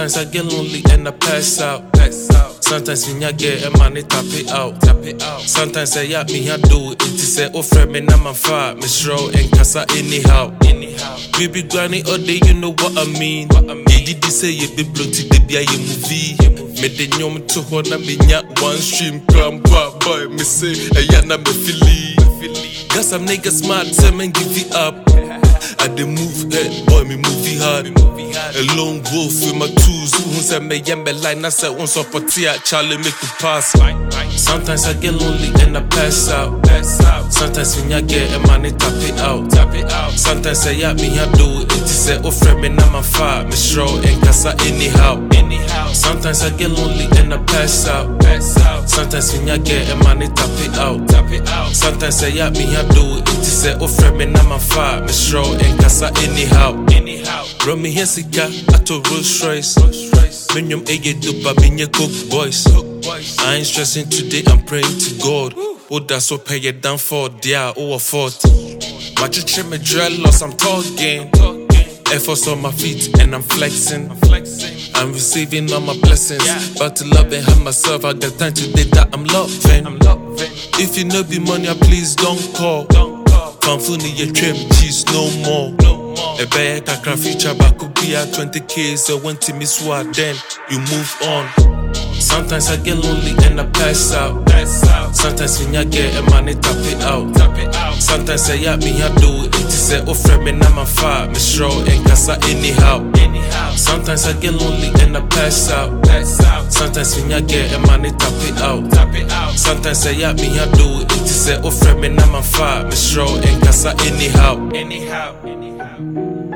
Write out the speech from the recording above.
Sometimes I get lonely and I pass out. Sometimes when I get a money, tap it out. Sometimes I yap me, I do it. It say, oh, friend, me, I'm a fire. Miss Row and Casa, anyhow. We be grinding all day, you know what I mean. You did say you be bloated, they be a movie. Me the nyom to hona me nya one stream cram boy. Me say, ayana me fili. Got some niggas smart, tell me give it up. I dey move head, boy, me move it hard. A lone wolf with my tools. Who say me yambe line? I said once up a tear, Charlie make it pass. Sometimes I get lonely and I pass out. Sometimes when I get a money, tap it out. Sometimes I yap me, I do it. It say, oh, friend, me, I'm a fire. Miss Row and Casa, anyhow. Sometimes I get lonely and I pass out. Sometimes when I get a money, tap it out. Sometimes I yap me, I do it. It say, oh, friend, me, I'm a fire. Miss Row and Casa, anyhow. Run me here, Sika, I told Rolls Royce. Minyum Ege Duba, Minya Cook Boys. I ain't stressing today, I'm praying to God. Oh, that's what pay you down for, dear, over 40. My chichi me dreadlocks, I'm talking. Efforts on my feet and I'm flexing. I'm receiving all my blessings. But to love and have myself, I got time today that I'm loving. If you know be money, please don't call. Fanfuni ye trim cheese no more. A bag I can feature back could be at 20K. So when to miss what then you move on. Sometimes I get lonely and I pass out. Sometimes when I get a money, tap it out. Sometimes I yap me, I do it. It say, oh, friend, me, I'm a fire. Miss Row and Casa, anyhow. Sometimes I get lonely and I pass out. Sometimes when I get a money, tap it out. Sometimes I yap me, I do it. It say, oh, friend, me, I'm a fire. Miss Row and Casa, anyhow.